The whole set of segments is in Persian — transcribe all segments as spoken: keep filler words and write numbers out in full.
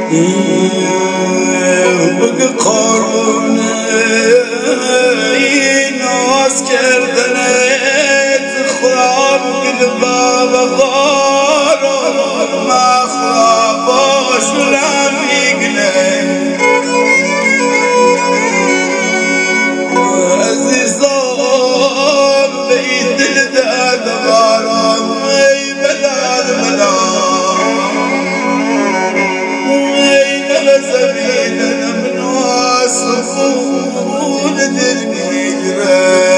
بگه قارونه این ناز کردنت خواب گل بابا غارو ما خواباش نمیگنه عزیزان به این دل داد غارم ای بلاد بلاد زمین من واسفون دل میگره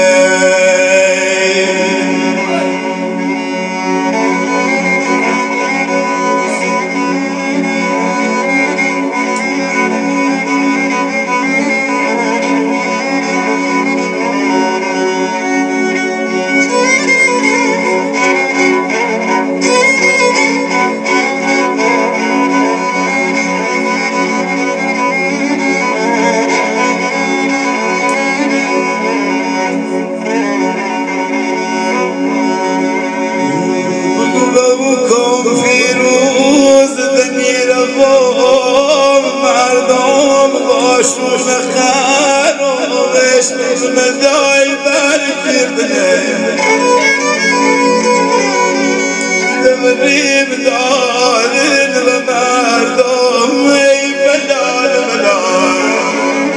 مردم باشون خرابش مدای برگرده دمریم دارن و مردم ای بلال بلال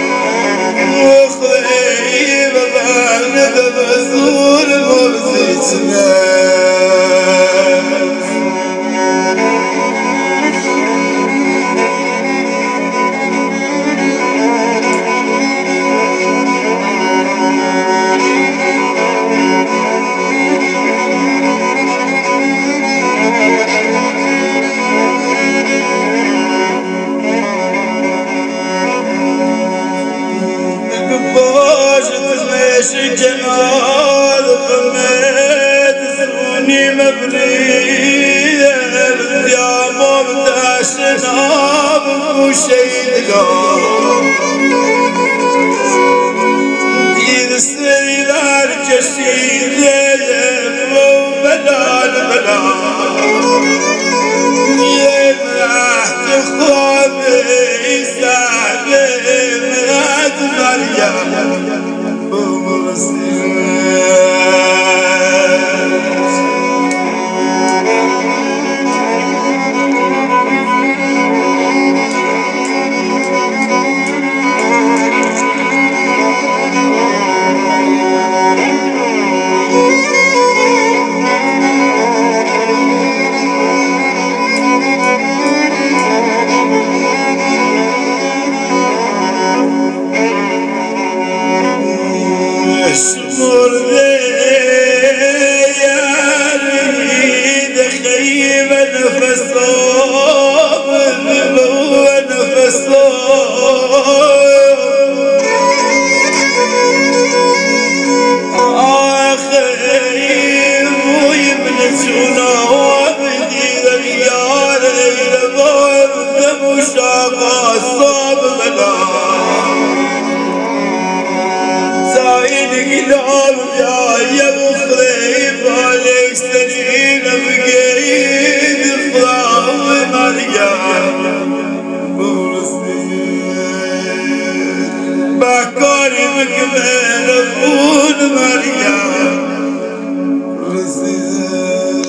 مخوی و برد و زور مرزیچنه جمال قمت سوني مبرية يا مبتاش ناب وشيدقار دير السيدار كشيد وبلال بلال يمرحت خوابي سعدي مراد مريم مرده ياريد خيب نفسه بذلو نفسه آخيب ويبن جنا وبديد اليار يلبور دم وشاقا صاب بلا زايد قلوب يا يا مخرب عليك سنين بقيد الطعم مريم بورسين بكاري مكبر